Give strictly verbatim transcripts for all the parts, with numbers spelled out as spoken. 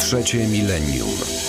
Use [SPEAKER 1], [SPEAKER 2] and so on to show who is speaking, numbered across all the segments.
[SPEAKER 1] Trzecie milenium.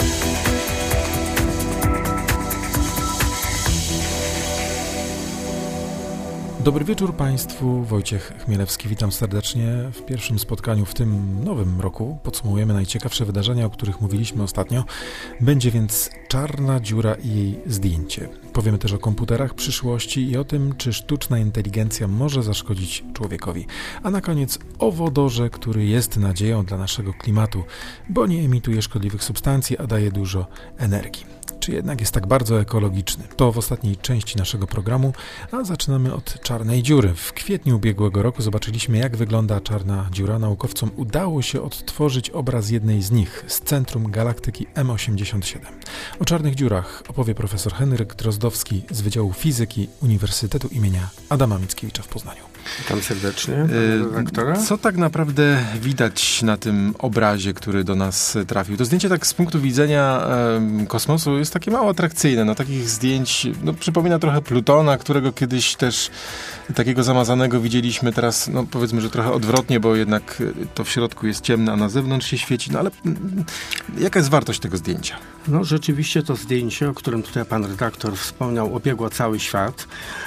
[SPEAKER 2] Dobry wieczór Państwu, Wojciech Chmielewski, witam serdecznie w pierwszym spotkaniu w tym nowym roku. Podsumujemy najciekawsze wydarzenia, o których mówiliśmy ostatnio. Będzie więc czarna dziura i jej zdjęcie. Powiemy też o komputerach przyszłości i o tym, czy sztuczna inteligencja może zaszkodzić człowiekowi. A na koniec o wodorze, który jest nadzieją dla naszego klimatu, bo nie emituje szkodliwych substancji, a daje dużo energii. Czy jednak jest tak bardzo ekologiczny? To w ostatniej części naszego programu, a zaczynamy od czarnej dziury. W kwietniu ubiegłego roku zobaczyliśmy, jak wygląda czarna dziura. Naukowcom udało się odtworzyć obraz jednej z nich z centrum galaktyki M osiemdziesiąt siedem. O czarnych dziurach opowie profesor Henryk Drozdowski z Wydziału Fizyki Uniwersytetu imienia Adama Mickiewicza w Poznaniu.
[SPEAKER 3] Witam serdecznie, redaktora.
[SPEAKER 4] Co tak naprawdę widać na tym obrazie, który do nas trafił? To zdjęcie tak z punktu widzenia e, kosmosu jest takie mało atrakcyjne. No, takich zdjęć no, przypomina trochę Plutona, którego kiedyś też takiego zamazanego widzieliśmy. Teraz no, powiedzmy, że trochę odwrotnie, bo jednak to w środku jest ciemne, a na zewnątrz się świeci. No ale mm, jaka jest wartość tego zdjęcia?
[SPEAKER 3] No rzeczywiście to zdjęcie, o którym tutaj pan redaktor wspomniał, obiegło cały świat.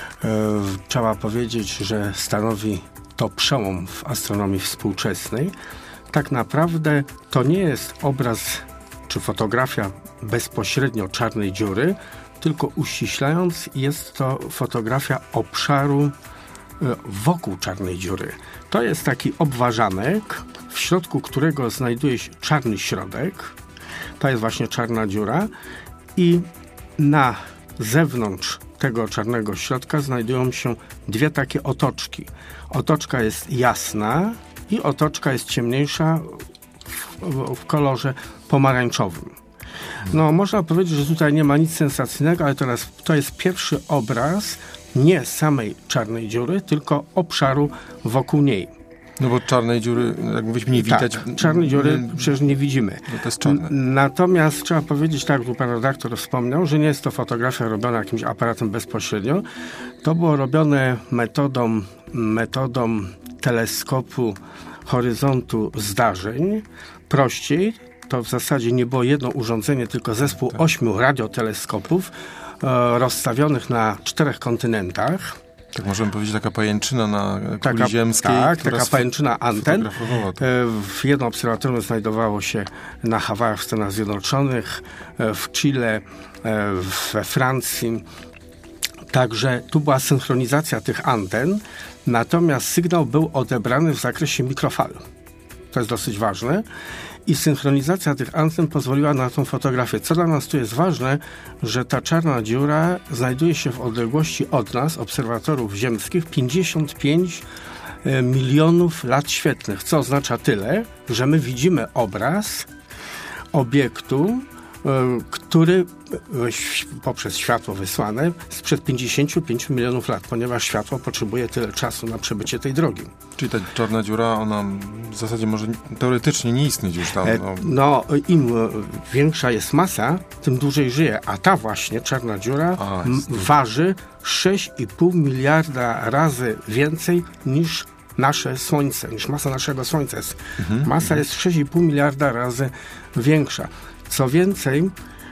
[SPEAKER 3] Trzeba powiedzieć, że stanowi to przełom w astronomii współczesnej. Tak naprawdę to nie jest obraz czy fotografia bezpośrednio czarnej dziury, tylko uściślając, jest to fotografia obszaru wokół czarnej dziury. To jest taki obwarzanek, w środku którego znajduje się czarny środek. To jest właśnie czarna dziura i na zewnątrz tego czarnego środka znajdują się dwie takie otoczki. Otoczka jest jasna i otoczka jest ciemniejsza w, w kolorze pomarańczowym. No, można powiedzieć, że tutaj nie ma nic sensacyjnego, ale teraz to jest pierwszy obraz nie samej czarnej dziury, tylko obszaru wokół niej.
[SPEAKER 4] No bo czarnej dziury, jak mówiliśmy, nie widać.
[SPEAKER 3] Tak, czarnej dziury przecież nie widzimy.
[SPEAKER 4] No to jest czarne.
[SPEAKER 3] Natomiast trzeba powiedzieć, tak jak pan redaktor wspomniał, że nie jest to fotografia robiona jakimś aparatem bezpośrednio. To było robione metodą, metodą teleskopu horyzontu zdarzeń. Prościej, to w zasadzie nie było jedno urządzenie, tylko zespół tak. ośmiu radioteleskopów e, rozstawionych na czterech kontynentach.
[SPEAKER 4] Tak możemy powiedzieć, taka pajęczyna na kuli
[SPEAKER 3] taka,
[SPEAKER 4] ziemskiej.
[SPEAKER 3] Tak, taka pajęczyna anten.
[SPEAKER 4] W
[SPEAKER 3] jedno obserwatorium znajdowało się na Hawajach w Stanach Zjednoczonych, w Chile, we Francji. Także tu była synchronizacja tych anten, natomiast sygnał był odebrany w zakresie mikrofal. To jest dosyć ważne. I synchronizacja tych anten pozwoliła na tą fotografię. Co dla nas tu jest ważne, że ta czarna dziura znajduje się w odległości od nas, obserwatorów ziemskich, pięćdziesiąt pięć milionów lat świetlnych, co oznacza tyle, że my widzimy obraz obiektu, który poprzez światło wysłane sprzed pięćdziesięciu pięciu milionów lat, ponieważ światło potrzebuje tyle czasu na przebycie tej drogi.
[SPEAKER 4] Czyli ta czarna dziura, ona w zasadzie może teoretycznie nie istnieć już tam.
[SPEAKER 3] No, no im większa jest masa, tym dłużej żyje, a ta właśnie czarna dziura a, m- waży sześć i pół miliarda razy więcej niż nasze Słońce, niż masa naszego Słońca. Jest. Mhm, masa mhm. jest sześć i pół miliarda razy większa. Co więcej,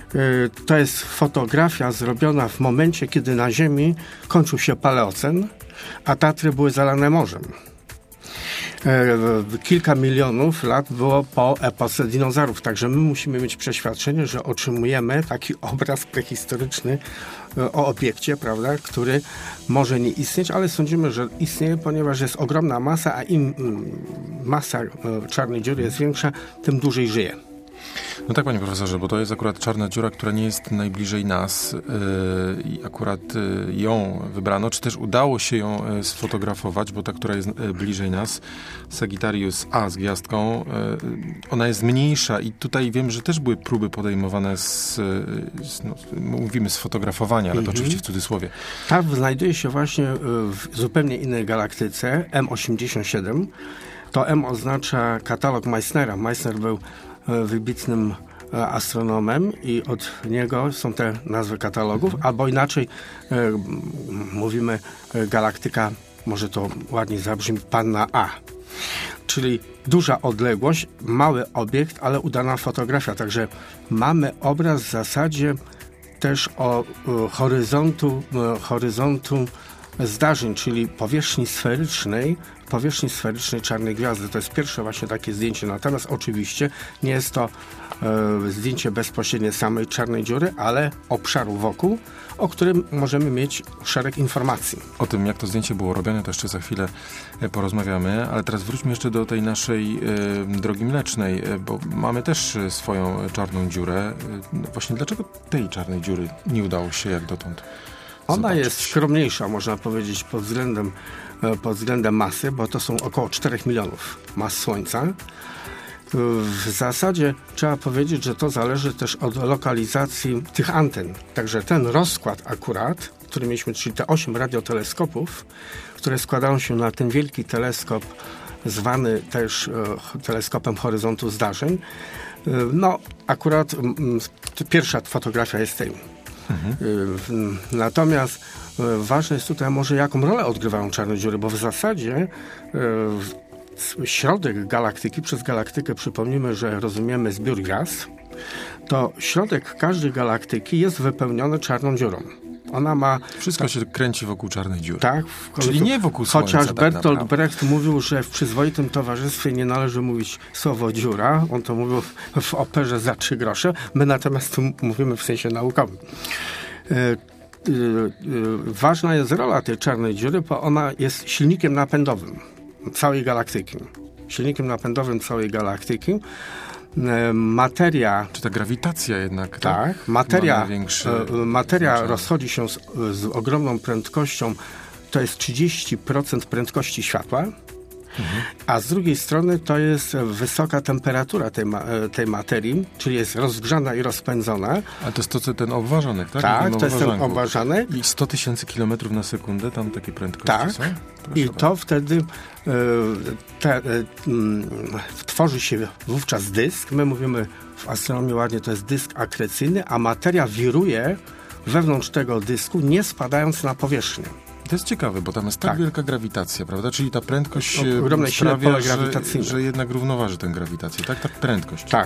[SPEAKER 3] to jest fotografia zrobiona w momencie, kiedy na Ziemi kończył się Paleocen, a Tatry były zalane morzem. Kilka milionów lat było po epoce dinozaurów, także my musimy mieć przeświadczenie, że otrzymujemy taki obraz prehistoryczny o obiekcie, prawda, który może nie istnieć, ale sądzimy, że istnieje, ponieważ jest ogromna masa, a im masa czarnej dziury jest większa, tym dłużej żyje.
[SPEAKER 4] No tak, panie profesorze, bo to jest akurat czarna dziura, która nie jest najbliżej nas yy, i akurat yy, ją wybrano, czy też udało się ją yy, sfotografować, bo ta, która jest yy, bliżej nas, Sagittarius A z gwiazdką, yy, ona jest mniejsza i tutaj wiem, że też były próby podejmowane z, yy, z no, mówimy sfotografowania, ale to mm-hmm. oczywiście w cudzysłowie.
[SPEAKER 3] Ta znajduje się właśnie w zupełnie innej galaktyce, M osiemdziesiąt siedem. To M oznacza katalog Meissnera. Meissner był wybitnym astronomem i od niego są te nazwy katalogów, albo inaczej e, mówimy e, galaktyka, może to ładniej zabrzmi, Panna A. czyli duża odległość, mały obiekt, ale udana fotografia. Także mamy obraz w zasadzie też o e, horyzontu, e, horyzontu zdarzeń, czyli powierzchni sferycznej, powierzchni sferycznej czarnej gwiazdy. To jest pierwsze właśnie takie zdjęcie. Natomiast oczywiście nie jest to e, zdjęcie bezpośrednie samej czarnej dziury, ale obszaru wokół, o którym możemy mieć szereg informacji.
[SPEAKER 4] O tym, jak to zdjęcie było robione, to jeszcze za chwilę porozmawiamy, ale teraz wróćmy jeszcze do tej naszej e, drogi mlecznej, e, bo mamy też swoją czarną dziurę. E, właśnie dlaczego tej czarnej dziury nie udało się jak dotąd
[SPEAKER 3] Ona
[SPEAKER 4] zobaczyć?
[SPEAKER 3] jest skromniejsza, można powiedzieć, pod względem, pod względem masy, bo to są około czterech milionów mas Słońca. W zasadzie trzeba powiedzieć, że to zależy też od lokalizacji tych anten. Także ten rozkład akurat, który mieliśmy, czyli te osiem radioteleskopów, które składają się na ten wielki teleskop, zwany też e, teleskopem horyzontu zdarzeń, e, no akurat m, pierwsza fotografia jest tej. Mhm. E, natomiast e, ważne jest tutaj może, jaką rolę odgrywają czarne dziury, bo w zasadzie e, środek galaktyki, przez galaktykę przypomnijmy, że rozumiemy zbiór gwiazd, to środek każdej galaktyki jest wypełniony czarną dziurą. Ona ma...
[SPEAKER 4] Wszystko się kręci wokół czarnej dziury.
[SPEAKER 3] Tak.
[SPEAKER 4] Czyli nie wokół Słońca.
[SPEAKER 3] Chociaż
[SPEAKER 4] tak
[SPEAKER 3] Bertolt
[SPEAKER 4] naprawdę.
[SPEAKER 3] Brecht mówił, że w przyzwoitym towarzystwie nie należy mówić słowo dziura. On to mówił w, w operze za trzy grosze. My natomiast tu mówimy w sensie naukowym. E, e, e, ważna jest rola tej czarnej dziury, bo ona jest silnikiem napędowym całej galaktyki. Silnikiem napędowym całej galaktyki. E, materia...
[SPEAKER 4] Czy ta grawitacja jednak...
[SPEAKER 3] Tak. tak materia e, materia
[SPEAKER 4] znaczenie.
[SPEAKER 3] rozchodzi się z, z ogromną prędkością. To jest trzydzieści procent prędkości światła. Mhm. A z drugiej strony to jest wysoka temperatura tej, ma, tej materii, czyli jest rozgrzana i rozpędzona.
[SPEAKER 4] A to jest to, co ten obważanek, tak?
[SPEAKER 3] Tak, to jest ten obważanek.
[SPEAKER 4] I sto tysięcy kilometrów na sekundę, tam takie prędkości
[SPEAKER 3] tak.
[SPEAKER 4] są?
[SPEAKER 3] Proszę I to bardzo. Wtedy e, te, e, m, tworzy się wówczas dysk. My mówimy w astronomii ładnie, to jest dysk akrecyjny, a materia wiruje wewnątrz tego dysku, nie spadając na powierzchnię.
[SPEAKER 4] To jest ciekawe, bo tam jest tak, tak. wielka grawitacja, prawda? Czyli ta prędkość
[SPEAKER 3] ogromne
[SPEAKER 4] sprawia, że, że jednak równoważy tę grawitację, tak? Ta prędkość.
[SPEAKER 3] Tak.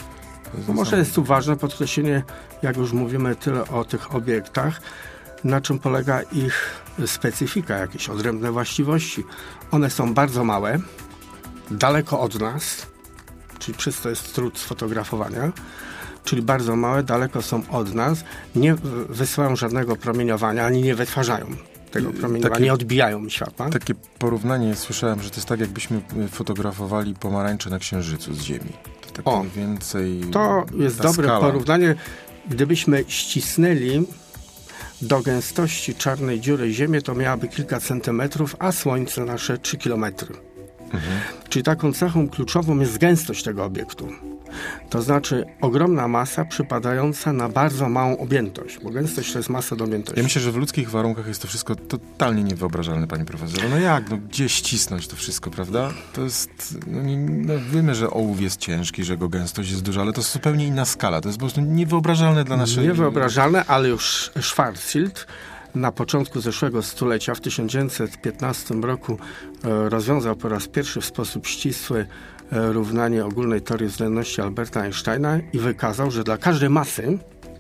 [SPEAKER 3] No może jest tu ważne podkreślenie, jak już mówimy tyle o tych obiektach, na czym polega ich specyfika, jakieś odrębne właściwości. One są bardzo małe, daleko od nas, czyli przez to jest trud sfotografowania, czyli bardzo małe, daleko są od nas, nie wysyłają żadnego promieniowania, ani nie wytwarzają tego promieniowania, takie, nie odbijają światła.
[SPEAKER 4] Takie porównanie słyszałem, że to jest tak, jakbyśmy fotografowali pomarańcze na Księżycu z Ziemi. To tak o, więcej
[SPEAKER 3] to jest dobre
[SPEAKER 4] skala.
[SPEAKER 3] Porównanie. Gdybyśmy ścisnęli do gęstości czarnej dziury Ziemię, to miałaby kilka centymetrów, a Słońce nasze trzy kilometry. Mhm. Czyli taką cechą kluczową jest gęstość tego obiektu. To znaczy ogromna masa przypadająca na bardzo małą objętość, bo gęstość to jest masa do objętości.
[SPEAKER 4] Ja myślę, że w ludzkich warunkach jest to wszystko totalnie niewyobrażalne, panie profesorze. No jak, no gdzie ścisnąć to wszystko, prawda? To jest, no, nie, no wiemy, że ołów jest ciężki, że jego gęstość jest duża, ale to jest zupełnie inna skala. To jest po prostu niewyobrażalne dla naszej...
[SPEAKER 3] Niewyobrażalne, ale już Schwarzschild na początku zeszłego stulecia, w tysiąc dziewięćset piętnastym roku e, rozwiązał po raz pierwszy w sposób ścisły e, równanie ogólnej teorii względności Alberta Einsteina i wykazał, że dla każdej masy,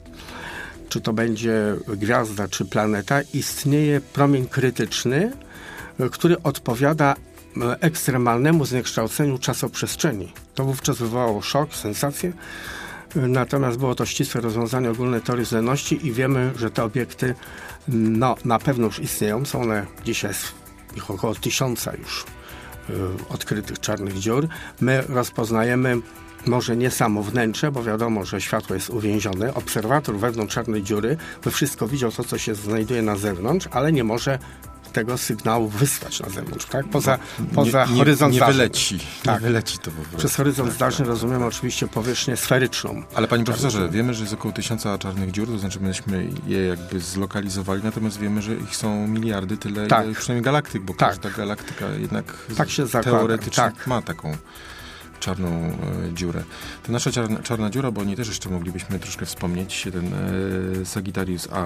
[SPEAKER 3] czy to będzie gwiazda, czy planeta, istnieje promień krytyczny, e, który odpowiada e, ekstremalnemu zniekształceniu czasoprzestrzeni. To wówczas wywołało szok, sensację. Natomiast było to ścisłe rozwiązanie ogólnej teorii względności i wiemy, że te obiekty no, na pewno już istnieją. Są one dzisiaj ich około tysiąca już y, odkrytych czarnych dziur. My rozpoznajemy może nie samo wnętrze, bo wiadomo, że światło jest uwięzione. Obserwator wewnątrz czarnej dziury by wszystko widział to, co się znajduje na zewnątrz, ale nie może tego sygnału wysłać na zewnątrz, tak? Poza,
[SPEAKER 4] no,
[SPEAKER 3] poza
[SPEAKER 4] nie,
[SPEAKER 3] horyzont
[SPEAKER 4] nie,
[SPEAKER 3] zdarzeń.
[SPEAKER 4] Nie wyleci.
[SPEAKER 3] Tak.
[SPEAKER 4] Nie wyleci to po prostu.
[SPEAKER 3] Przez horyzont
[SPEAKER 4] tak,
[SPEAKER 3] zdarzeń
[SPEAKER 4] tak,
[SPEAKER 3] rozumiemy
[SPEAKER 4] tak.
[SPEAKER 3] oczywiście powierzchnię sferyczną.
[SPEAKER 4] Ale panie profesorze, wiemy, że jest około tysiąca czarnych dziur, to znaczy myśmy je jakby zlokalizowali, natomiast wiemy, że ich są miliardy, tyle
[SPEAKER 3] tak.
[SPEAKER 4] ile przynajmniej galaktyk, bo
[SPEAKER 3] tak.
[SPEAKER 4] każda galaktyka jednak
[SPEAKER 3] tak się zakłada.
[SPEAKER 4] teoretycznie
[SPEAKER 3] tak.
[SPEAKER 4] ma taką czarną e, dziurę. To nasza czarna, czarna dziura, bo o niej też jeszcze moglibyśmy troszkę wspomnieć, ten e, Sagittarius A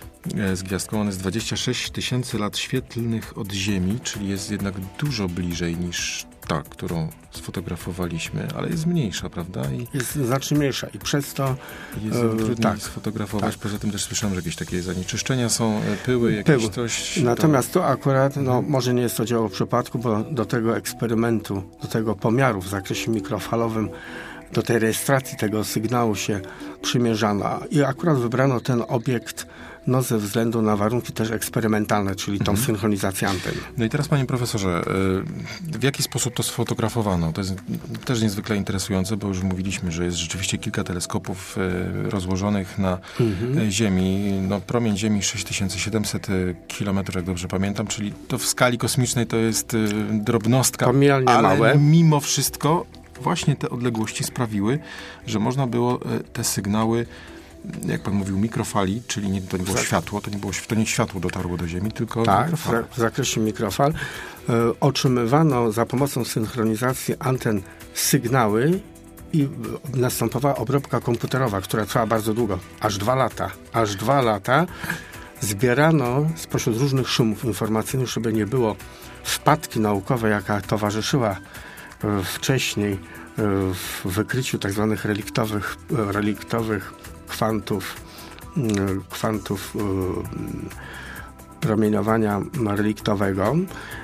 [SPEAKER 4] z gwiazdką. On jest dwadzieścia sześć tysięcy lat świetlnych od Ziemi, czyli jest jednak dużo bliżej niż ta ta, którą sfotografowaliśmy, ale jest mniejsza, prawda? I
[SPEAKER 3] jest znacznie mniejsza i przez to
[SPEAKER 4] jest ją trudniej tak, sfotografować. Tak. Poza tym też słyszałem, że jakieś takie zanieczyszczenia są, pyły, jakieś Pył. coś.
[SPEAKER 3] Natomiast to... tu akurat, no może nie jest to dzieło przypadku, bo do tego eksperymentu, do tego pomiaru w zakresie mikrofalowym, do tej rejestracji tego sygnału się przymierzano i akurat wybrano ten obiekt no ze względu na warunki też eksperymentalne, czyli tą mhm. synchronizację anten.
[SPEAKER 4] No i teraz, panie profesorze, w jaki sposób to sfotografowano? To jest też niezwykle interesujące, bo już mówiliśmy, że jest rzeczywiście kilka teleskopów rozłożonych na mhm. Ziemi. No, promień Ziemi sześć tysięcy siedemset kilometrów, jak dobrze pamiętam, czyli to w skali kosmicznej to jest drobnostka,
[SPEAKER 3] pomijalnie
[SPEAKER 4] ale
[SPEAKER 3] małe.
[SPEAKER 4] Mimo wszystko właśnie te odległości sprawiły, że można było te sygnały, jak pan mówił, mikrofali, czyli nie, to nie było światło, to nie, było, to nie światło dotarło do Ziemi, tylko
[SPEAKER 3] tak,
[SPEAKER 4] mikrofale.
[SPEAKER 3] w zakresie mikrofal y, otrzymywano za pomocą synchronizacji anten sygnały i następowała obróbka komputerowa, która trwała bardzo długo, aż dwa lata. Aż dwa lata zbierano spośród różnych szumów informacyjnych, żeby nie było wpadki naukowej, jaka towarzyszyła y, wcześniej y, w wykryciu tak zwanych reliktowych, y, reliktowych kwantów, kwantów promieniowania reliktowego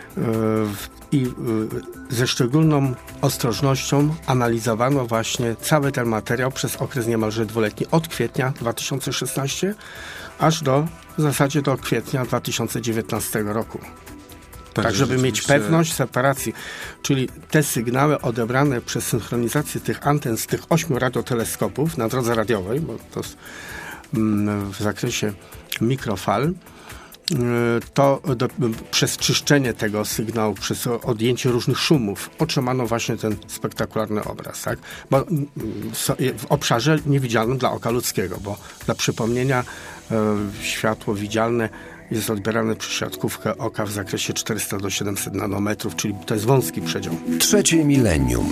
[SPEAKER 3] i ze szczególną ostrożnością analizowano właśnie cały ten materiał przez okres niemalże dwuletni, od kwietnia dwa tysiące szesnastego aż do w zasadzie do kwietnia dwa tysiące dziewiętnastego roku. Tak, tak żeby mieć pewność separacji, czyli te sygnały odebrane przez synchronizację tych anten z tych ośmiu radioteleskopów na drodze radiowej, bo to w zakresie mikrofal, to do, przez czyszczenie tego sygnału, przez odjęcie różnych szumów otrzymano właśnie ten spektakularny obraz, tak? Bo w obszarze niewidzialnym dla oka ludzkiego, bo dla przypomnienia światło widzialne jest odbierane przez siatkówkę oka w zakresie czterysta do siedemset nanometrów, czyli to jest wąski przedział.
[SPEAKER 1] Trzecie milenium.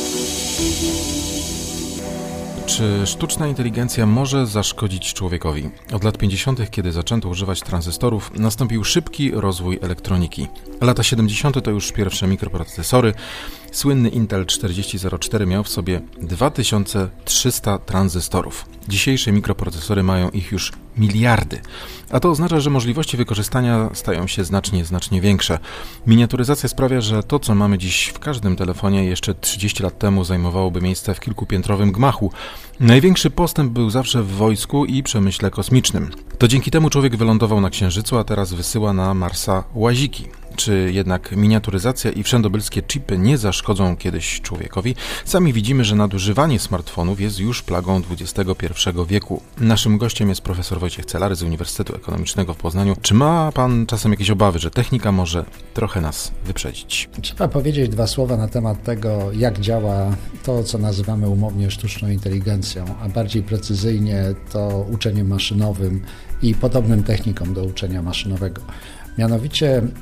[SPEAKER 2] Czy sztuczna inteligencja może zaszkodzić człowiekowi? Od lat pięćdziesiątych, kiedy zaczęto używać tranzystorów, nastąpił szybki rozwój elektroniki. Lata siedemdziesiąte to już pierwsze mikroprocesory. Słynny Intel czterdzieści zero cztery miał w sobie dwa tysiące trzysta tranzystorów. Dzisiejsze mikroprocesory mają ich już miliardy. A to oznacza, że możliwości wykorzystania stają się znacznie, znacznie większe. Miniaturyzacja sprawia, że to, co mamy dziś w każdym telefonie, jeszcze trzydzieści lat temu zajmowałoby miejsce w kilkupiętrowym gmachu. Największy postęp był zawsze w wojsku i przemyśle kosmicznym. To dzięki temu człowiek wylądował na Księżycu, a teraz wysyła na Marsa łaziki. Czy jednak miniaturyzacja i wszędobylskie chipy nie zaszkodzą kiedyś człowiekowi? Sami widzimy, że nadużywanie smartfonów jest już plagą dwudziestego pierwszego wieku. Naszym gościem jest profesor Wojciech Celary z Uniwersytetu Ekonomicznego w Poznaniu. Czy ma pan czasem jakieś obawy, że technika może trochę nas wyprzedzić?
[SPEAKER 5] Trzeba powiedzieć dwa słowa na temat tego, jak działa to, co nazywamy umownie sztuczną inteligencją, a bardziej precyzyjnie to uczeniem maszynowym i podobnym technikom do uczenia maszynowego. Mianowicie y,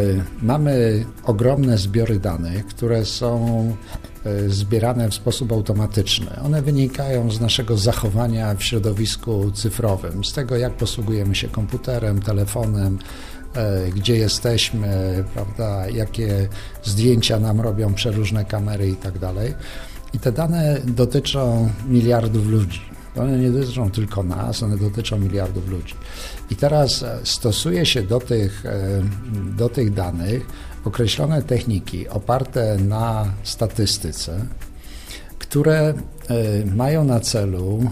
[SPEAKER 5] mamy ogromne zbiory danych, które są y, zbierane w sposób automatyczny. One wynikają z naszego zachowania w środowisku cyfrowym, z tego, jak posługujemy się komputerem, telefonem, y, gdzie jesteśmy, prawda, jakie zdjęcia nam robią przeróżne kamery i tak dalej. I te dane dotyczą miliardów ludzi. One nie dotyczą tylko nas, one dotyczą miliardów ludzi. I teraz stosuje się do tych, do tych danych określone techniki oparte na statystyce, które mają na celu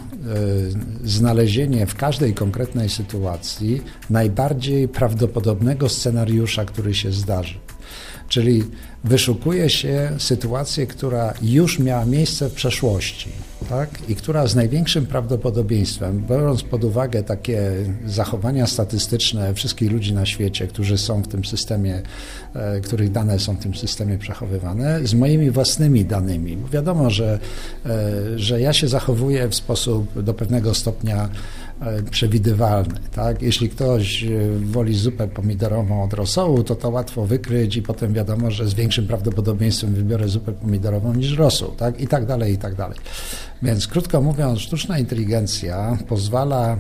[SPEAKER 5] znalezienie w każdej konkretnej sytuacji najbardziej prawdopodobnego scenariusza, który się zdarzy. Czyli wyszukuje się sytuację, która już miała miejsce w przeszłości, tak? I która z największym prawdopodobieństwem, biorąc pod uwagę takie zachowania statystyczne wszystkich ludzi na świecie, którzy są w tym systemie, e, których dane są w tym systemie przechowywane, z moimi własnymi danymi. Bo wiadomo, że, e, że ja się zachowuję w sposób do pewnego stopnia przewidywalny, tak? Jeśli ktoś woli zupę pomidorową od rosołu, to to łatwo wykryć i potem wiadomo, że z większym prawdopodobieństwem wybiorę zupę pomidorową niż rosół, tak? I tak dalej, i tak dalej. Więc krótko mówiąc, sztuczna inteligencja pozwala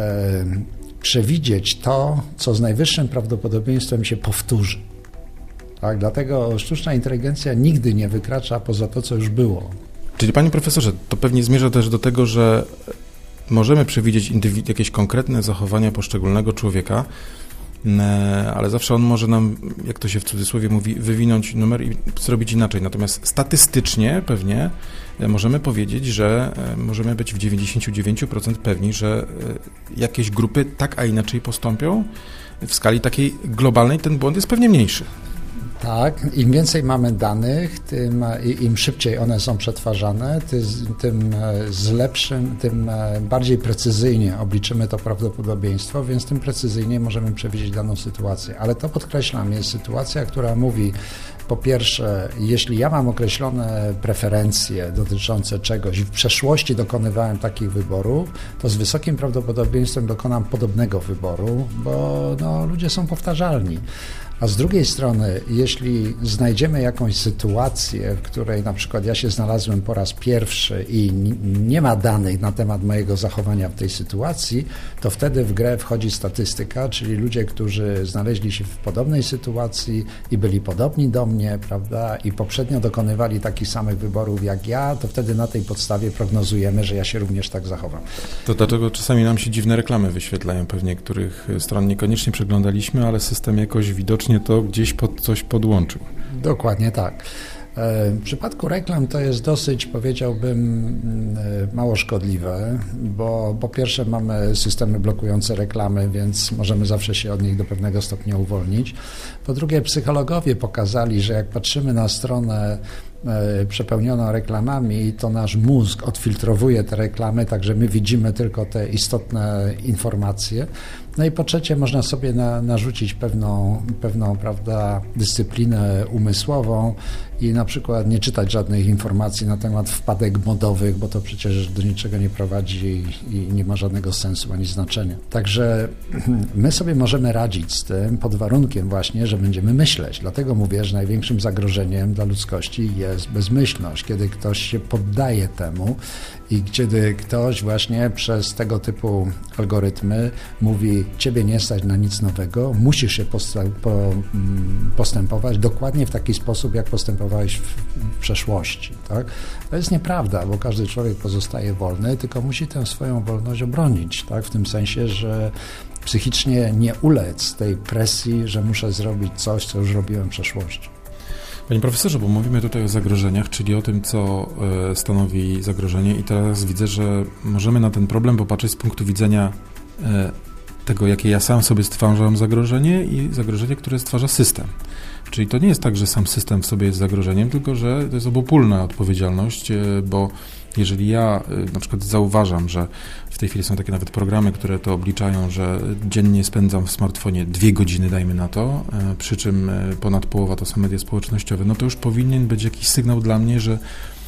[SPEAKER 5] e, przewidzieć to, co z najwyższym prawdopodobieństwem się powtórzy. Tak? Dlatego sztuczna inteligencja nigdy nie wykracza poza to, co już było.
[SPEAKER 2] Czyli panie profesorze, to pewnie zmierza też do tego, że możemy przewidzieć indywi- jakieś konkretne zachowania poszczególnego człowieka, ale zawsze on może nam, jak to się w cudzysłowie mówi, wywinąć numer i zrobić inaczej. Natomiast statystycznie pewnie możemy powiedzieć, że możemy być w dziewięćdziesiąt dziewięć procent pewni, że jakieś grupy tak, a inaczej postąpią. W skali takiej globalnej ten błąd jest pewnie mniejszy.
[SPEAKER 5] Tak, im więcej mamy danych, tym im szybciej one są przetwarzane, tym z lepszym, tym bardziej precyzyjnie obliczymy to prawdopodobieństwo, więc tym precyzyjnie możemy przewidzieć daną sytuację. Ale to, podkreślam, jest sytuacja, która mówi, po pierwsze, jeśli ja mam określone preferencje dotyczące czegoś i w przeszłości dokonywałem takich wyborów, to z wysokim prawdopodobieństwem dokonam podobnego wyboru, bo no, ludzie są powtarzalni. A z drugiej strony, jeśli znajdziemy jakąś sytuację, w której na przykład ja się znalazłem po raz pierwszy i nie ma danych na temat mojego zachowania w tej sytuacji, to wtedy w grę wchodzi statystyka, czyli ludzie, którzy znaleźli się w podobnej sytuacji i byli podobni do mnie, prawda, i poprzednio dokonywali takich samych wyborów jak ja, to wtedy na tej podstawie prognozujemy, że ja się również tak zachowam.
[SPEAKER 2] To dlatego czasami nam się dziwne reklamy wyświetlają, pewnie których stron niekoniecznie przeglądaliśmy, ale system jakoś widocznie to gdzieś pod coś podłączył.
[SPEAKER 5] Dokładnie tak. W przypadku reklam to jest dosyć, powiedziałbym, mało szkodliwe, bo po pierwsze mamy systemy blokujące reklamy, więc możemy zawsze się od nich do pewnego stopnia uwolnić. Po drugie, psychologowie pokazali, że jak patrzymy na stronę przepełnioną reklamami, to nasz mózg odfiltrowuje te reklamy, także my widzimy tylko te istotne informacje. No i po trzecie, można sobie na, narzucić pewną, pewną, prawda, dyscyplinę umysłową i na przykład nie czytać żadnych informacji na temat wpadek modowych, bo to przecież do niczego nie prowadzi i, i nie ma żadnego sensu ani znaczenia. Także my sobie możemy radzić z tym pod warunkiem właśnie, że będziemy myśleć. Dlatego mówię, że największym zagrożeniem dla ludzkości jest bezmyślność, kiedy ktoś się poddaje temu i kiedy ktoś właśnie przez tego typu algorytmy mówi, ciebie nie stać na nic nowego, musisz się postępować dokładnie w taki sposób, jak postępowałeś w, w przeszłości. Tak? To jest nieprawda, bo każdy człowiek pozostaje wolny, tylko musi tę swoją wolność obronić, tak? W tym sensie, że psychicznie nie ulec tej presji, że muszę zrobić coś, co już robiłem w przeszłości.
[SPEAKER 2] Panie profesorze, bo mówimy tutaj o zagrożeniach, czyli o tym, co stanowi zagrożenie i teraz widzę, że możemy na ten problem popatrzeć z punktu widzenia tego, jakie ja sam sobie stwarzam zagrożenie i zagrożenie, które stwarza system. Czyli to nie jest tak, że sam system w sobie jest zagrożeniem, tylko że to jest obopólna odpowiedzialność, bo jeżeli ja na przykład zauważam, że w tej chwili są takie nawet programy, które to obliczają, że dziennie spędzam w smartfonie dwie godziny, dajmy na to, przy czym ponad połowa to są media społecznościowe, no to już powinien być jakiś sygnał dla mnie, że,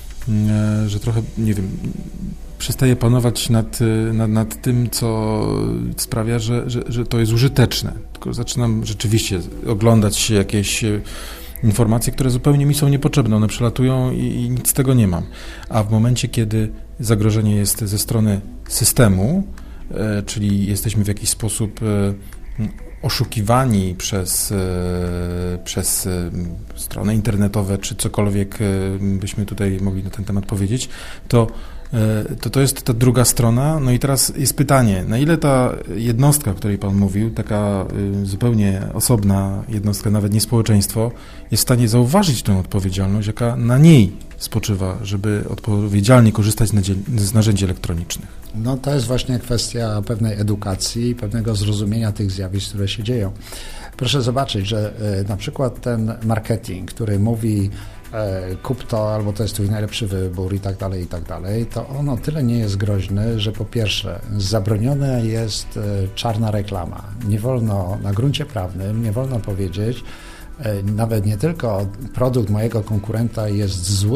[SPEAKER 2] że trochę, nie wiem, przestaję panować nad, nad, nad tym, co sprawia, że, że, że to jest użyteczne. Tylko zaczynam rzeczywiście oglądać jakieś informacje, które zupełnie mi są niepotrzebne. One przelatują i, i nic z tego nie mam. A w momencie, kiedy zagrożenie jest ze strony systemu, e, czyli jesteśmy w jakiś sposób e, oszukiwani przez, e, przez e, strony internetowe, czy cokolwiek e, byśmy tutaj mogli na ten temat powiedzieć, to To, to jest ta druga strona. No i teraz jest pytanie, na ile ta jednostka, o której Pan mówił, taka zupełnie osobna jednostka, nawet nie społeczeństwo, jest w stanie zauważyć tę odpowiedzialność, jaka na niej spoczywa, żeby odpowiedzialnie korzystać z narzędzi elektronicznych?
[SPEAKER 5] No to jest właśnie kwestia pewnej edukacji i pewnego zrozumienia tych zjawisk, które się dzieją. Proszę zobaczyć, że na przykład ten marketing, który mówi kup to, albo to jest twój najlepszy wybór i tak dalej, i tak dalej, to on o tyle nie jest groźny, że po pierwsze zabroniona jest czarna reklama. Nie wolno na gruncie prawnym, nie wolno powiedzieć, nawet nie tylko produkt mojego konkurenta jest zły,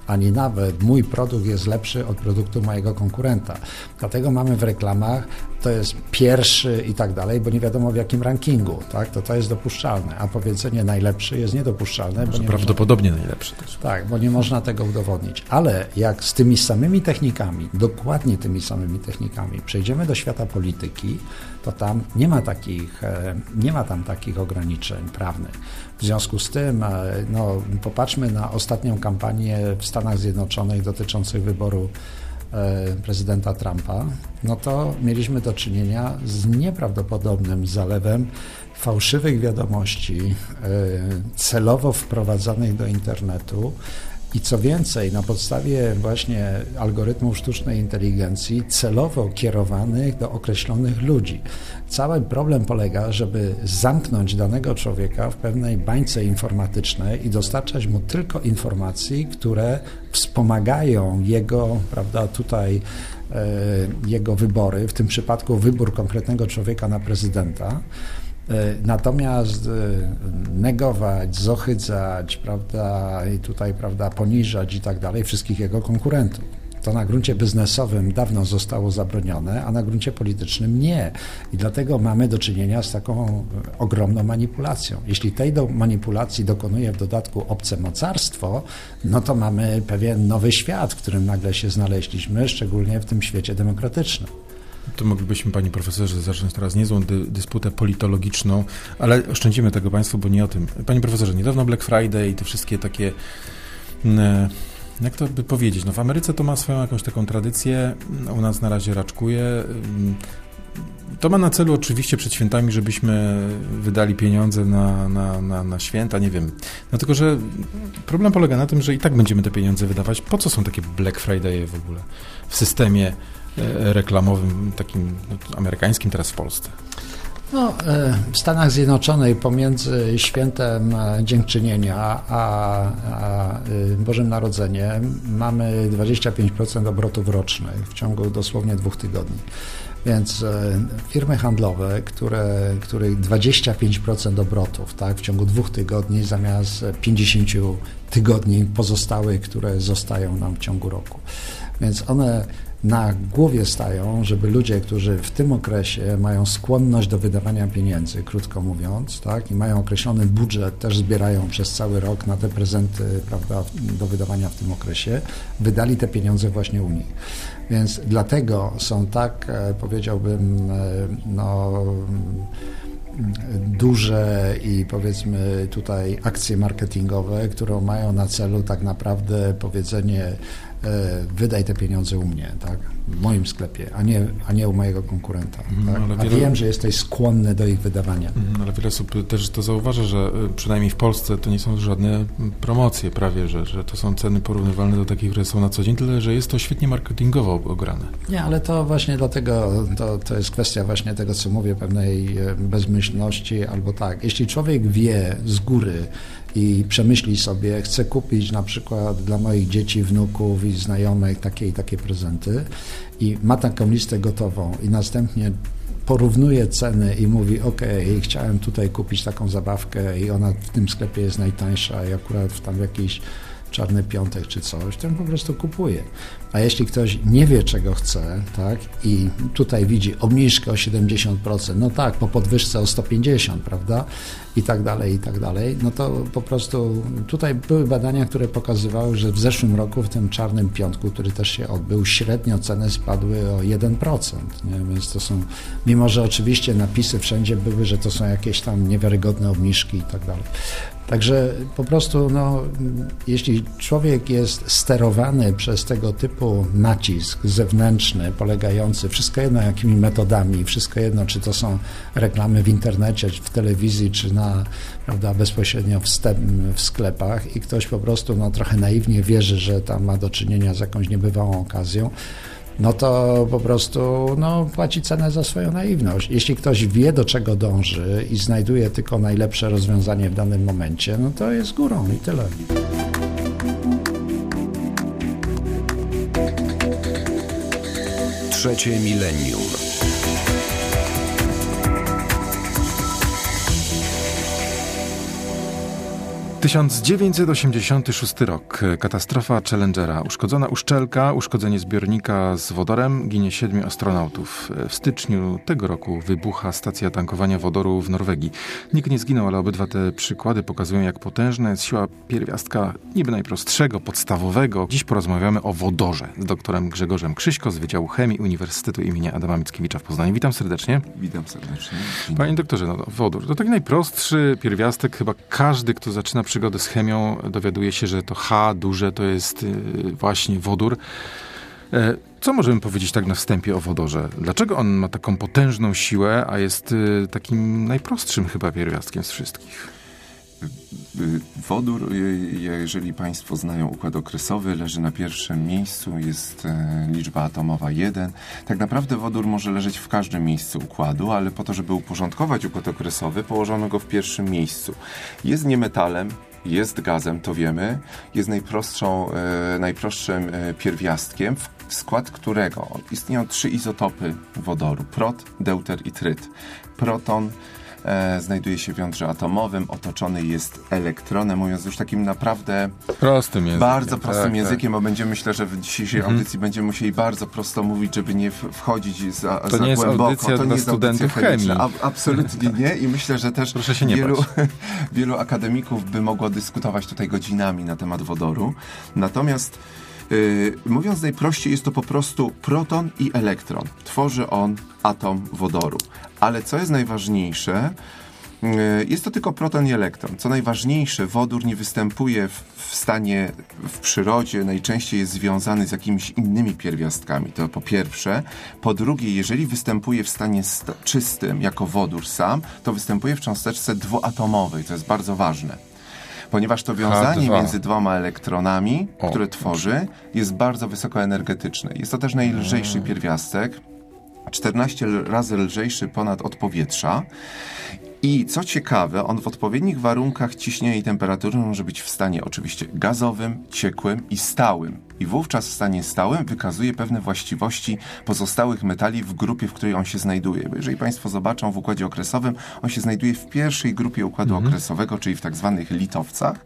[SPEAKER 5] ani nawet mój produkt jest lepszy od produktu mojego konkurenta. Dlatego mamy w reklamach, to jest pierwszy i tak dalej, bo nie wiadomo w jakim rankingu, tak? To to jest dopuszczalne, a powiedzenie najlepszy jest niedopuszczalne.
[SPEAKER 2] Może
[SPEAKER 5] bo nie
[SPEAKER 2] prawdopodobnie
[SPEAKER 5] można,
[SPEAKER 2] najlepszy też.
[SPEAKER 5] Tak, bo nie można tego udowodnić. Ale jak z tymi samymi technikami, dokładnie tymi samymi technikami przejdziemy do świata polityki, to tam nie ma takich, nie ma tam takich ograniczeń prawnych. W związku z tym, no, popatrzmy na ostatnią kampanię w Stanach Zjednoczonych dotyczących wyboru prezydenta Trumpa, no to mieliśmy do czynienia z nieprawdopodobnym zalewem fałszywych wiadomości celowo wprowadzanych do internetu i co więcej, na podstawie właśnie algorytmów sztucznej inteligencji celowo kierowanych do określonych ludzi. Cały problem polega, żeby zamknąć danego człowieka w pewnej bańce informatycznej i dostarczać mu tylko informacji, które wspomagają jego, prawda, tutaj e, jego wybory, w tym przypadku wybór konkretnego człowieka na prezydenta. Natomiast negować, zohydzać, prawda, i tutaj, prawda, poniżać i tak dalej wszystkich jego konkurentów. To na gruncie biznesowym dawno zostało zabronione, a na gruncie politycznym nie. I dlatego mamy do czynienia z taką ogromną manipulacją. Jeśli tej do manipulacji dokonuje w dodatku obce mocarstwo, no to mamy pewien nowy świat, w którym nagle się znaleźliśmy, szczególnie w tym świecie demokratycznym.
[SPEAKER 2] To moglibyśmy, panie profesorze, zacząć teraz niezłą dy, dysputę politologiczną, ale oszczędzimy tego państwu, bo nie o tym. Panie profesorze, niedawno Black Friday i te wszystkie takie, jak to by powiedzieć, no w Ameryce to ma swoją jakąś taką tradycję, u nas na razie raczkuje. To ma na celu oczywiście przed świętami, żebyśmy wydali pieniądze na, na, na, na święta, nie wiem. No tylko, że problem polega na tym, że i tak będziemy te pieniądze wydawać. Po co są takie Black Friday w ogóle w systemie reklamowym, takim no, amerykańskim, teraz w Polsce?
[SPEAKER 5] No, w Stanach Zjednoczonych pomiędzy świętem Dziękczynienia a, a Bożym Narodzeniem mamy dwadzieścia pięć procent obrotów rocznych w ciągu dosłownie dwóch tygodni. Więc firmy handlowe, które, których dwadzieścia pięć procent obrotów, tak, w ciągu dwóch tygodni zamiast pięćdziesięciu tygodni pozostałych, które zostają nam w ciągu roku. Więc one na głowie stają, żeby ludzie, którzy w tym okresie mają skłonność do wydawania pieniędzy, krótko mówiąc, tak, i mają określony budżet, też zbierają przez cały rok na te prezenty, prawda, do wydawania w tym okresie, wydali te pieniądze właśnie u nich. Więc dlatego są tak, powiedziałbym, no, duże i powiedzmy tutaj akcje marketingowe, które mają na celu tak naprawdę powiedzenie wydaj te pieniądze u mnie, tak? W moim sklepie, a nie, a nie u mojego konkurenta. Tak?
[SPEAKER 2] Ale
[SPEAKER 5] a
[SPEAKER 2] wiele...
[SPEAKER 5] wiem, że jesteś skłonny do ich wydawania.
[SPEAKER 2] Ale wiele osób też to zauważa, że przynajmniej w Polsce to nie są żadne promocje prawie, że, że to są ceny porównywalne do takich, które są na co dzień, tyle że jest to świetnie marketingowo ograne.
[SPEAKER 5] Nie, ale to właśnie dlatego, to, to jest kwestia właśnie tego, co mówię, pewnej bezmyślności albo tak. Jeśli człowiek wie z góry i przemyśli sobie, chcę kupić na przykład dla moich dzieci, wnuków i znajomych takie i takie prezenty i ma taką listę gotową i następnie porównuje ceny i mówi, ok, chciałem tutaj kupić taką zabawkę i ona w tym sklepie jest najtańsza i akurat tam w jakiś czarny piątek czy coś, to on po prostu kupuje. A jeśli ktoś nie wie, czego chce, tak, i tutaj widzi obniżkę o siedemdziesiąt procent, no tak, po podwyżce o sto pięćdziesiąt, prawda, i tak dalej, i tak dalej, no to po prostu tutaj były badania, które pokazywały, że w zeszłym roku, w tym czarnym piątku, który też się odbył, średnio ceny spadły o jeden procent, nie? Więc to są, mimo że oczywiście napisy wszędzie były, że to są jakieś tam niewiarygodne obniżki i tak dalej. Także po prostu, no, jeśli człowiek jest sterowany przez tego typu nacisk zewnętrzny, polegający, wszystko jedno jakimi metodami, wszystko jedno, czy to są reklamy w internecie, czy w telewizji, czy na, prawda, bezpośrednio w, step, w sklepach i ktoś po prostu, no, trochę naiwnie wierzy, że tam ma do czynienia z jakąś niebywałą okazją, no to po prostu, no, płaci cenę za swoją naiwność. Jeśli ktoś wie, do czego dąży i znajduje tylko najlepsze rozwiązanie w danym momencie, no to jest górą i tyle.
[SPEAKER 1] Trzecie milenium.
[SPEAKER 4] tysiąc dziewięćset osiemdziesiąty szósty rok. Katastrofa Challengera. Uszkodzona uszczelka, uszkodzenie zbiornika z wodorem, ginie siedmiu astronautów. W styczniu tego roku wybucha stacja tankowania wodoru w Norwegii. Nikt nie zginął, ale obydwa te przykłady pokazują, jak potężna jest siła pierwiastka niby najprostszego, podstawowego. Dziś porozmawiamy o wodorze z doktorem Grzegorzem Krzyśko z Wydziału Chemii Uniwersytetu imienia Adama Mickiewicza w Poznaniu. Witam serdecznie.
[SPEAKER 1] Witam serdecznie.
[SPEAKER 4] Panie doktorze, no, wodór to taki najprostszy pierwiastek. Chyba każdy, kto zaczyna przygodę z chemią, dowiaduje się, że to H duże to jest yy, właśnie wodór. E, co możemy powiedzieć tak na wstępie o wodorze? Dlaczego on ma taką potężną siłę, a jest yy, takim najprostszym chyba pierwiastkiem z wszystkich?
[SPEAKER 1] Wodór, jeżeli Państwo znają układ okresowy, leży na pierwszym miejscu, jest liczba atomowa jeden. Tak naprawdę wodór może leżeć w każdym miejscu układu, ale po to, żeby uporządkować układ okresowy, położono go w pierwszym miejscu. Jest niemetalem, jest gazem, to wiemy, jest najprostszą, e, najprostszym e, pierwiastkiem, w, w skład którego istnieją trzy izotopy wodoru: prot, deuter i tryt. Proton e, znajduje się w jądrze atomowym, otoczony jest elektronem, mówiąc już takim naprawdę
[SPEAKER 4] prostym językiem,
[SPEAKER 1] bardzo prostym
[SPEAKER 4] tak,
[SPEAKER 1] językiem,
[SPEAKER 4] tak.
[SPEAKER 1] bo będziemy, myślę, że w dzisiejszej
[SPEAKER 4] Mhm.
[SPEAKER 1] audycji będziemy musieli bardzo prosto mówić, żeby nie w, wchodzić za,
[SPEAKER 4] To
[SPEAKER 1] za
[SPEAKER 4] nie jest
[SPEAKER 1] głęboko.
[SPEAKER 4] audycja
[SPEAKER 1] to
[SPEAKER 4] dla
[SPEAKER 1] nie jest
[SPEAKER 4] studentów
[SPEAKER 1] audycja chemiczna.
[SPEAKER 4] chemii.
[SPEAKER 1] A, absolutnie nie i myślę, że też
[SPEAKER 4] Proszę się nie
[SPEAKER 1] wielu,
[SPEAKER 4] bać.
[SPEAKER 1] wielu akademików by mogło dyskutować tutaj godzinami na temat wodoru. Natomiast Yy, mówiąc najprościej, jest to po prostu proton i elektron. Tworzy on atom wodoru. Ale co jest najważniejsze, yy, jest to tylko proton i elektron. Co najważniejsze, wodór nie występuje w, w stanie w przyrodzie, najczęściej jest związany z jakimiś innymi pierwiastkami. To po pierwsze. Po drugie, jeżeli występuje w stanie sta- czystym, jako wodór sam, to występuje w cząsteczce dwuatomowej, co jest bardzo ważne. Ponieważ to wiązanie
[SPEAKER 4] H dwa.
[SPEAKER 1] między dwoma elektronami,
[SPEAKER 4] O,
[SPEAKER 1] które tworzy, jest bardzo wysokoenergetyczne. Jest to też najlżejszy pierwiastek, czternaście razy lżejszy ponad od powietrza. I co ciekawe, on w odpowiednich warunkach ciśnienia i temperatury może być w stanie oczywiście gazowym, ciekłym i stałym. I wówczas w stanie stałym wykazuje pewne właściwości pozostałych metali w grupie, w której on się znajduje. Bo jeżeli Państwo zobaczą w układzie okresowym, on się znajduje w pierwszej grupie układu mhm. okresowego, czyli w tak zwanych litowcach.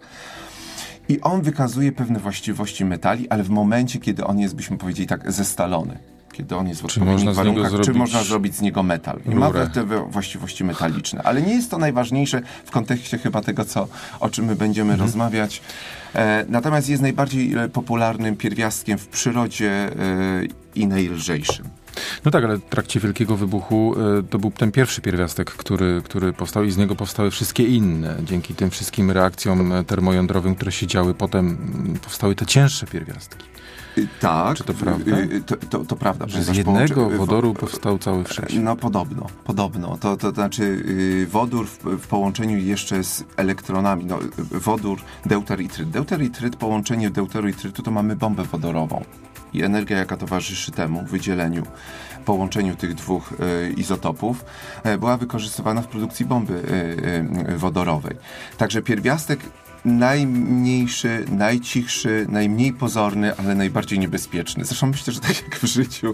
[SPEAKER 1] I on wykazuje pewne właściwości metali, ale w momencie, kiedy on jest, byśmy powiedzieli tak, zestalony. Kiedy on jest w odpowiednich warunkach, czy można zrobić z niego metal. I ma te właściwości metaliczne. Ale nie jest to najważniejsze w kontekście chyba tego, co, o czym my będziemy mhm. rozmawiać. E, natomiast jest najbardziej popularnym pierwiastkiem w przyrodzie e, i najlżejszym.
[SPEAKER 4] No tak, ale w trakcie Wielkiego Wybuchu y, to był ten pierwszy pierwiastek, który, który powstał i z niego powstały wszystkie inne. Dzięki tym wszystkim reakcjom termojądrowym, które się działy, potem y, powstały te cięższe pierwiastki.
[SPEAKER 1] Tak.
[SPEAKER 4] Czy to prawda?
[SPEAKER 1] To, to, to prawda.
[SPEAKER 4] Że z jednego wodoru powstał cały wszechświat.
[SPEAKER 1] No podobno, podobno. To, to znaczy wodór w, w połączeniu jeszcze z elektronami, no, wodór, deuter i tryt. Deuter i tryt, połączenie deuteru i trytu, to mamy bombę wodorową. I energia, jaka towarzyszy temu wydzieleniu, połączeniu tych dwóch y, izotopów, y, była wykorzystywana w produkcji bomby y, y, wodorowej. Także pierwiastek najmniejszy, najcichszy, najmniej pozorny, ale najbardziej niebezpieczny. Zresztą myślę, że tak jak w życiu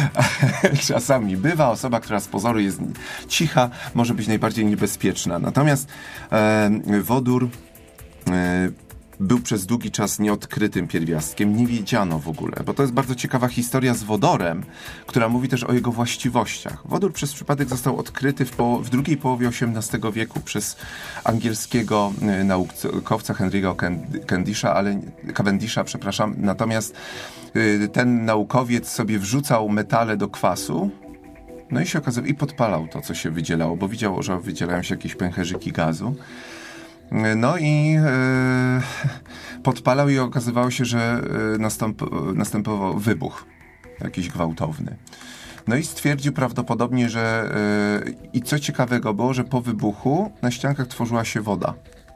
[SPEAKER 1] czasami bywa, osoba, która z pozoru jest cicha, może być najbardziej niebezpieczna. Natomiast e, wodór e, był przez długi czas nieodkrytym pierwiastkiem, nie wiedziano w ogóle, bo to jest bardzo ciekawa historia z wodorem, która mówi też o jego właściwościach. Wodór przez przypadek został odkryty w, poło- w drugiej połowie osiemnastego wieku przez angielskiego y, naukowca Henry'ego Cavendisha, ale Cavendisha, przepraszam, natomiast y, ten naukowiec sobie wrzucał metale do kwasu, no i się okazało, i podpalał to, co się wydzielało, bo widział, że wydzielają się jakieś pęcherzyki gazu. No i e, podpalał i okazywało się, że e, nastąp, następował wybuch jakiś gwałtowny. No i stwierdził prawdopodobnie, że e, i co ciekawego było, że po wybuchu na ściankach tworzyła się woda.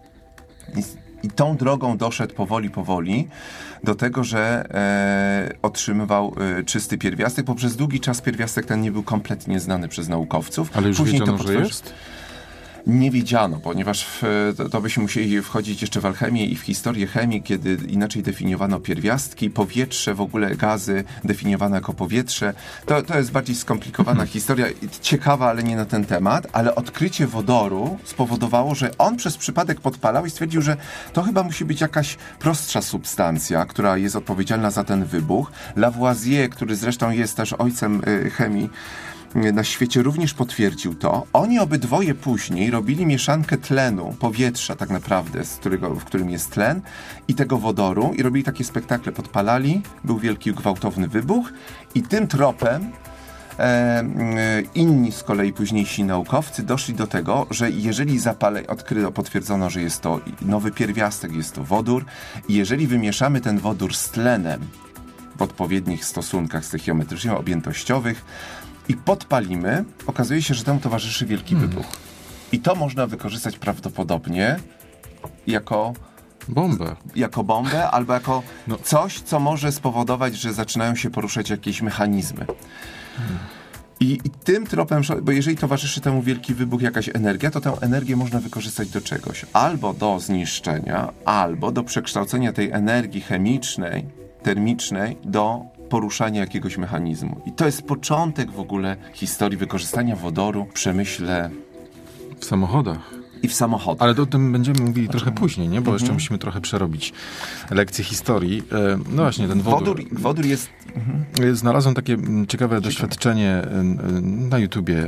[SPEAKER 1] I, i tą drogą doszedł powoli, powoli do tego, że e, otrzymywał e, czysty pierwiastek, bo przez długi czas pierwiastek ten nie był kompletnie znany przez naukowców.
[SPEAKER 4] Ale już
[SPEAKER 1] Później
[SPEAKER 4] wiedziano,
[SPEAKER 1] to
[SPEAKER 4] że
[SPEAKER 1] potworzy-
[SPEAKER 4] jest?
[SPEAKER 1] nie wiedziano, ponieważ w, to, to byśmy musieli wchodzić jeszcze w alchemię i w historię chemii, kiedy inaczej definiowano pierwiastki, powietrze, w ogóle gazy definiowane jako powietrze. To, to jest bardziej skomplikowana mhm. historia, ciekawa, ale nie na ten temat, ale odkrycie wodoru spowodowało, że on przez przypadek podpalał i stwierdził, że to chyba musi być jakaś prostsza substancja, która jest odpowiedzialna za ten wybuch. Lavoisier, który zresztą jest też ojcem y, chemii na świecie, również potwierdził to. Oni obydwoje później robili mieszankę tlenu, powietrza tak naprawdę, z którego, w którym jest tlen, i tego wodoru, i robili takie spektakle, podpalali, był wielki gwałtowny wybuch i tym tropem e, inni z kolei późniejsi naukowcy doszli do tego, że jeżeli zapale, odkryto, potwierdzono, że jest to nowy pierwiastek, jest to wodór, i jeżeli wymieszamy ten wodór z tlenem w odpowiednich stosunkach stoichiometrycznie-objętościowych i podpalimy, okazuje się, że temu towarzyszy wielki hmm. wybuch. I to można wykorzystać prawdopodobnie jako
[SPEAKER 4] bombę.
[SPEAKER 1] Jako bombę, albo jako
[SPEAKER 4] no.
[SPEAKER 1] coś, co może spowodować, że zaczynają się poruszać jakieś mechanizmy. Hmm. I, I tym tropem, bo jeżeli towarzyszy temu wielki wybuch, jakaś energia, to tę energię można wykorzystać do czegoś. Albo do zniszczenia, albo do przekształcenia tej energii chemicznej, termicznej do poruszania jakiegoś mechanizmu. I to jest początek w ogóle historii wykorzystania wodoru w przemyśle.
[SPEAKER 4] W samochodach.
[SPEAKER 1] I w samochodach.
[SPEAKER 4] Ale o tym będziemy mówili trochę później, nie? Bo mhm. jeszcze musimy trochę przerobić lekcję historii. No właśnie, ten wodór.
[SPEAKER 1] Wodór, wodór jest... Mhm.
[SPEAKER 4] Znalazłem takie ciekawe, ciekawe doświadczenie na YouTubie.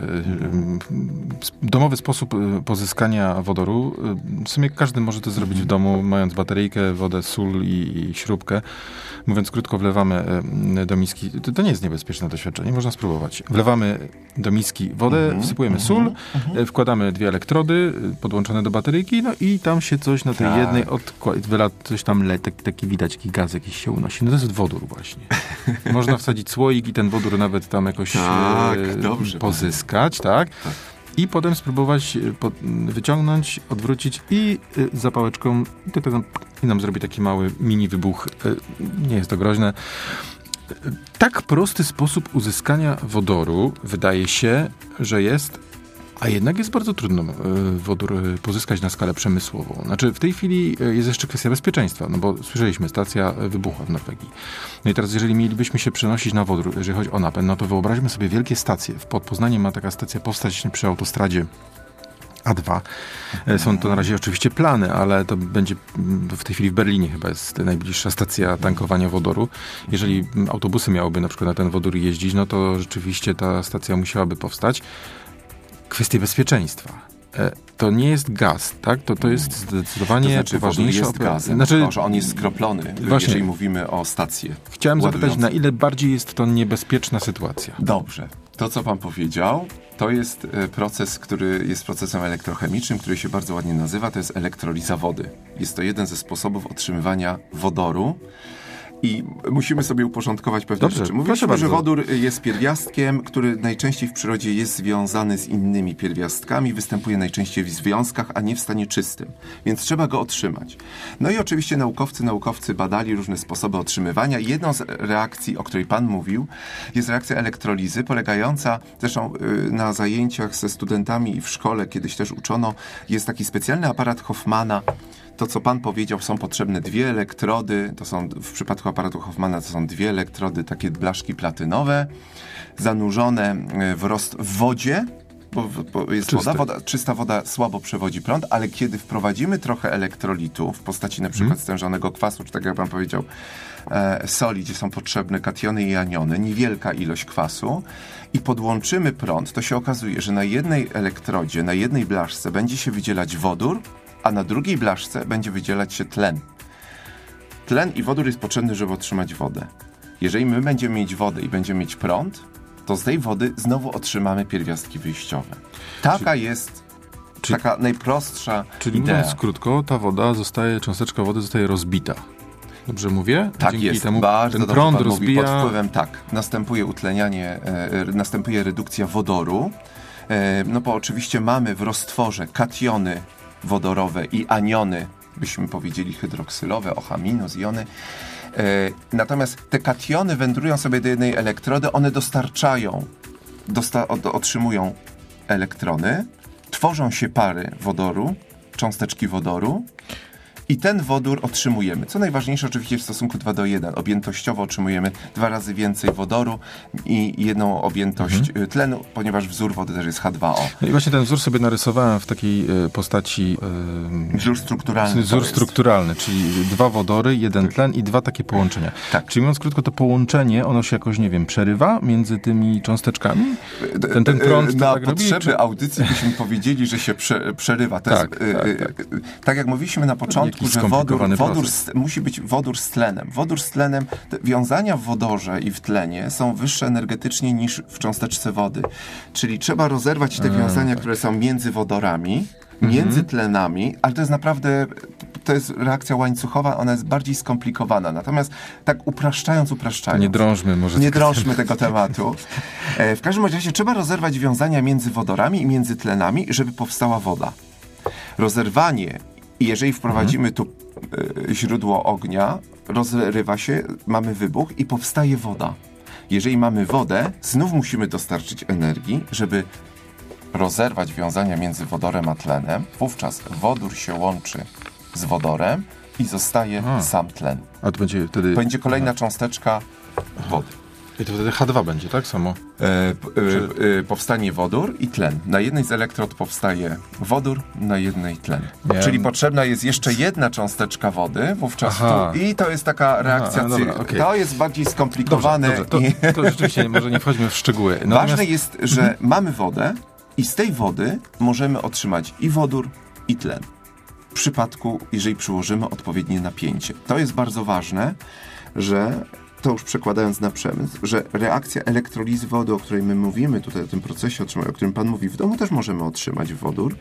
[SPEAKER 4] Domowy sposób pozyskania wodoru. W sumie każdy może to zrobić w domu, mając bateryjkę, wodę, sól i, i śrubkę. Mówiąc krótko, wlewamy do miski. To, to nie jest niebezpieczne doświadczenie, można spróbować. Wlewamy do miski wodę, mhm. wsypujemy sól, mhm. wkładamy dwie elektrody podłączone do bateryjki, no i tam się coś na tej tak. jednej odkłada, coś tam le, taki, taki widać, taki gaz jakiś się unosi. No to jest wodór właśnie. Można wsadzić słoik i ten wodór nawet tam jakoś
[SPEAKER 1] tak,
[SPEAKER 4] e,
[SPEAKER 1] dobrze,
[SPEAKER 4] pozyskać, tak? tak? I potem spróbować po, wyciągnąć, odwrócić i y, zapałeczką i, to, to, i nam zrobi taki mały mini wybuch. Y, nie jest to groźne. Y, tak prosty sposób uzyskania wodoru wydaje się, że jest, a jednak jest bardzo trudno y, wodór pozyskać na skalę przemysłową. Znaczy w tej chwili jest jeszcze kwestia bezpieczeństwa, no bo słyszeliśmy, stacja wybuchła w Norwegii. No i teraz jeżeli mielibyśmy się przenosić na wodór, jeżeli chodzi o napęd, no to wyobraźmy sobie wielkie stacje. Pod Poznaniem ma taka stacja powstać przy autostradzie A dwa. Są to na razie oczywiście plany, ale to będzie w tej chwili w Berlinie chyba jest najbliższa stacja tankowania wodoru. Jeżeli autobusy miałyby na przykład na ten wodór jeździć, no to rzeczywiście ta stacja musiałaby powstać. Kwestie bezpieczeństwa. To nie jest gaz, tak? To, to jest zdecydowanie
[SPEAKER 1] to znaczy,
[SPEAKER 4] poważniejsze.
[SPEAKER 1] Jest gazem,
[SPEAKER 4] znaczy,
[SPEAKER 1] tylko że on jest skroplony, właśnie, jeżeli mówimy o stację.
[SPEAKER 4] Chciałem
[SPEAKER 1] ładujące.
[SPEAKER 4] zapytać, na ile bardziej jest to niebezpieczna sytuacja?
[SPEAKER 1] Dobrze. To, co pan powiedział, to jest proces, który jest procesem elektrochemicznym, który się bardzo ładnie nazywa, to jest elektroliza wody. Jest to jeden ze sposobów otrzymywania wodoru. I musimy sobie uporządkować pewne
[SPEAKER 4] Dobrze,
[SPEAKER 1] rzeczy. Mówiliśmy, że wodór jest pierwiastkiem, który najczęściej w przyrodzie jest związany z innymi pierwiastkami, występuje najczęściej w związkach, a nie w stanie czystym. Więc trzeba go otrzymać. No i oczywiście naukowcy, naukowcy badali różne sposoby otrzymywania. Jedną z reakcji, o której pan mówił, jest reakcja elektrolizy, polegająca, zresztą na zajęciach ze studentami w szkole kiedyś też uczono, jest taki specjalny aparat Hoffmana. To, co pan powiedział, są potrzebne dwie elektrody, to są w przypadku aparatu Hoffmana to są dwie elektrody, takie blaszki platynowe, zanurzone w, rost, w wodzie, bo, bo jest woda, woda, czysta woda słabo przewodzi prąd, ale kiedy wprowadzimy trochę elektrolitu w postaci na przykład hmm. stężonego kwasu, czy tak jak pan powiedział, e, soli, gdzie są potrzebne kationy i aniony, niewielka ilość kwasu i podłączymy prąd, to się okazuje, że na jednej elektrodzie, na jednej blaszce będzie się wydzielać wodór, a na drugiej blaszce będzie wydzielać się tlen. Tlen i wodór jest potrzebny, żeby otrzymać wodę. Jeżeli my będziemy mieć wodę i będziemy mieć prąd, to z tej wody znowu otrzymamy pierwiastki wyjściowe. Taka czyli, jest czyli, taka najprostsza
[SPEAKER 4] czyli
[SPEAKER 1] idea.
[SPEAKER 4] Mówiąc krótko, ta woda zostaje, cząsteczka wody zostaje rozbita. Dobrze mówię?
[SPEAKER 1] Tak
[SPEAKER 4] Dzięki
[SPEAKER 1] jest,
[SPEAKER 4] temu
[SPEAKER 1] bardzo
[SPEAKER 4] ten
[SPEAKER 1] dobrze
[SPEAKER 4] prąd
[SPEAKER 1] pan
[SPEAKER 4] rozbija...
[SPEAKER 1] mówi. Pod wpływem, tak, następuje utlenianie, e, następuje redukcja wodoru, e, no bo oczywiście mamy w roztworze kationy wodorowe i aniony, byśmy powiedzieli hydroksylowe, OH minus, jony. E, natomiast te kationy wędrują sobie do jednej elektrody, one dostarczają, dosta- od, otrzymują elektrony tworzą się pary wodoru, cząsteczki wodoru, i ten wodór otrzymujemy. Co najważniejsze oczywiście w stosunku dwa do jeden. Objętościowo otrzymujemy dwa razy więcej wodoru i jedną objętość mhm. tlenu, ponieważ wzór wody też jest H dwa O.
[SPEAKER 4] No i właśnie ten wzór sobie narysowałem w takiej y, postaci...
[SPEAKER 1] Y, wzór strukturalny.
[SPEAKER 4] Wzór strukturalny, czyli dwa wodory, jeden tlen i dwa takie połączenia. Tak. Czyli mówiąc krótko, to połączenie, ono się jakoś, nie wiem, przerywa między tymi cząsteczkami? Ten, ten prąd
[SPEAKER 1] Na
[SPEAKER 4] tak
[SPEAKER 1] potrzeby
[SPEAKER 4] robi, czy...
[SPEAKER 1] audycji byśmy powiedzieli, że się prze, przerywa. To
[SPEAKER 4] tak,
[SPEAKER 1] jest,
[SPEAKER 4] tak,
[SPEAKER 1] y,
[SPEAKER 4] tak.
[SPEAKER 1] Y, tak jak mówiliśmy na początku, że wodór, wodór z, musi być wodór z tlenem. Wodór z tlenem, wiązania w wodorze i w tlenie są wyższe energetycznie niż w cząsteczce wody. Czyli trzeba rozerwać te wiązania, A, tak. które są między wodorami, między mhm. tlenami, ale to jest naprawdę, to jest reakcja łańcuchowa, ona jest bardziej skomplikowana. Natomiast tak upraszczając, upraszczając.
[SPEAKER 4] Nie drążmy może.
[SPEAKER 1] Nie drążmy tego tematu. E, w każdym razie trzeba rozerwać wiązania między wodorami i między tlenami, żeby powstała woda. Rozerwanie, jeżeli wprowadzimy tu e, źródło ognia, rozrywa się, mamy wybuch i powstaje woda. Jeżeli mamy wodę, znów musimy dostarczyć energii, żeby rozerwać wiązania między wodorem a tlenem. Wówczas wodór się łączy z wodorem i zostaje a. sam tlen.
[SPEAKER 4] A to będzie wtedy...
[SPEAKER 1] Będzie kolejna Aha. cząsteczka wody.
[SPEAKER 4] I to wtedy H dwa będzie, tak samo?
[SPEAKER 1] E, p, e, e, powstanie wodór i tlen. Na jednej z elektrod powstaje wodór, na jednej tlen. Nie. Czyli potrzebna jest jeszcze jedna cząsteczka wody, wówczas tu, i to jest taka reakcja. Aha, no dobra, okay. To jest bardziej skomplikowane.
[SPEAKER 4] Dobrze, dobrze. To, to rzeczywiście może nie wchodźmy w szczegóły.
[SPEAKER 1] Natomiast... Ważne jest, że mhm. mamy wodę i z tej wody możemy otrzymać i wodór, i tlen. W przypadku, jeżeli przyłożymy odpowiednie napięcie. To jest bardzo ważne, że to już przekładając na przemysł, że reakcja elektrolizy wody, o której my mówimy tutaj, o tym procesie, o którym Pan mówi, w domu też możemy otrzymać wodór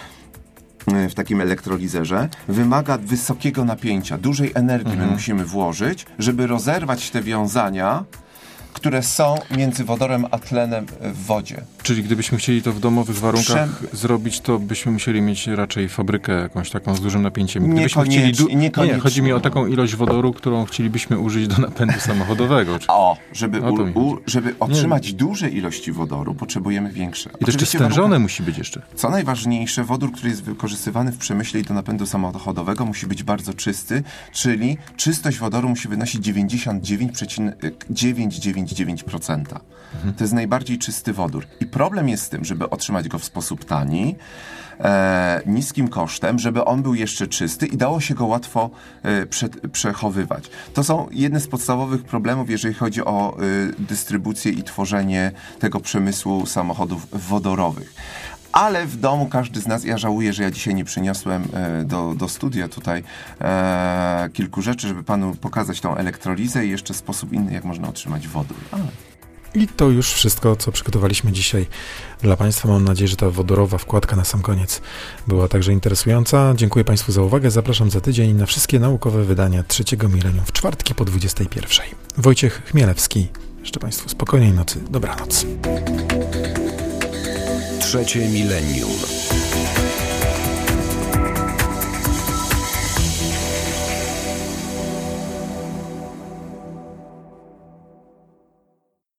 [SPEAKER 1] w takim elektrolizerze, wymaga wysokiego napięcia, dużej energii mhm. my musimy włożyć, żeby rozerwać te wiązania, które są między wodorem a tlenem w wodzie.
[SPEAKER 4] Czyli gdybyśmy chcieli to w domowych warunkach Przem... zrobić, to byśmy musieli mieć raczej fabrykę jakąś taką z dużym napięciem. Gdybyśmy chcieli du... Nie, chodzi mi o taką ilość wodoru, którą chcielibyśmy użyć do napędu samochodowego. Czy...
[SPEAKER 1] O, żeby, u, u, żeby otrzymać nie. duże ilości wodoru, potrzebujemy większe.
[SPEAKER 4] I to jeszcze stężone warunka... musi być jeszcze.
[SPEAKER 1] Co najważniejsze, wodór, który jest wykorzystywany w przemyśle i do napędu samochodowego, musi być bardzo czysty, czyli czystość wodoru musi wynosić dziewięćdziesiąt dziewięć przecinek dziewięćdziesiąt dziewięć dziewięć procent. Mhm. To jest najbardziej czysty wodór. I problem jest z tym, żeby otrzymać go w sposób tani, e, niskim kosztem, żeby on był jeszcze czysty i dało się go łatwo e, prze, przechowywać. To są jedne z podstawowych problemów, jeżeli chodzi o e, dystrybucję i tworzenie tego przemysłu samochodów wodorowych. Ale w domu każdy z nas, ja żałuję, że ja dzisiaj nie przyniosłem e, do, do studia tutaj e, kilku rzeczy, żeby panu pokazać tą elektrolizę i jeszcze sposób inny, jak można otrzymać wodór. Ale.
[SPEAKER 2] I to już wszystko, co przygotowaliśmy dzisiaj dla Państwa. Mam nadzieję, że ta wodorowa wkładka na sam koniec była także interesująca. Dziękuję Państwu za uwagę. Zapraszam za tydzień na wszystkie naukowe wydania Trzeciego Milenium w czwartki po dwudziestej pierwszej. Wojciech Chmielewski. Życzę Państwu spokojnej nocy. Dobranoc.
[SPEAKER 6] Trzecie Milenium.